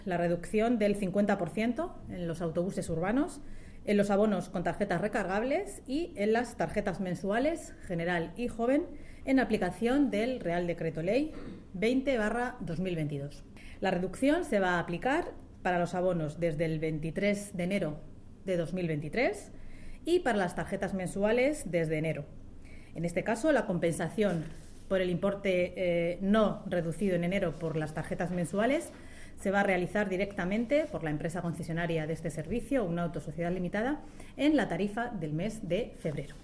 La reducción del 50% en los autobuses urbanos, en los abonos con tarjetas recargables y en las tarjetas mensuales General y Joven en aplicación del Real Decreto Ley 20/2022. La reducción se va a aplicar para los abonos desde el 23 de enero de 2023 y para las tarjetas mensuales desde enero. En este caso, la compensación por el importe no reducido en enero por las tarjetas mensuales se va a realizar directamente por la empresa concesionaria de este servicio, una autosociedad limitada, en la tarifa del mes de febrero.